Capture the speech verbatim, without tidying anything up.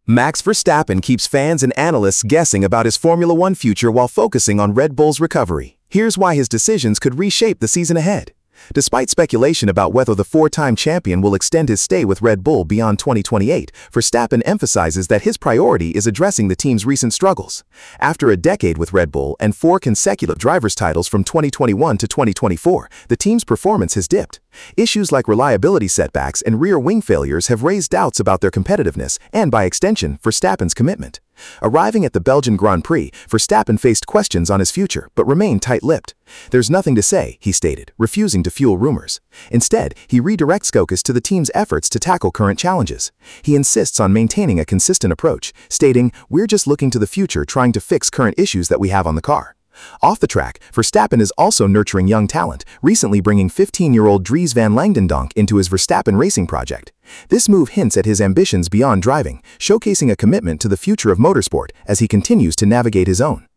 Max Verstappen keeps fans and analysts guessing about his Formula One future while focusing on Red Bull's recovery. Here's why his decisions could reshape the season ahead. Despite speculation about whether the four-time champion will extend his stay with Red Bull beyond twenty twenty-eight, Verstappen emphasizes that his priority is addressing the team's recent struggles. After a decade with Red Bull and four consecutive drivers' titles from twenty twenty-one to twenty twenty-four, the team's performance has dipped. Issues like reliability setbacks and rear wing failures have raised doubts about their competitiveness and, by extension, Verstappen's commitment. Arriving at the Belgian Grand Prix, Verstappen faced questions on his future but remained tight-lipped. "There's nothing to say," he stated, refusing to fuel rumors. Instead, he redirects focus to the team's efforts to tackle current challenges. He insists on maintaining a consistent approach, stating, "We're just looking to the future, trying to fix current issues that we have on the car." Off the track, Verstappen is also nurturing young talent, recently bringing fifteen-year-old Dries van Langdendonck into his Verstappen Racing project. This move hints at his ambitions beyond driving, showcasing a commitment to the future of motorsport as he continues to navigate his own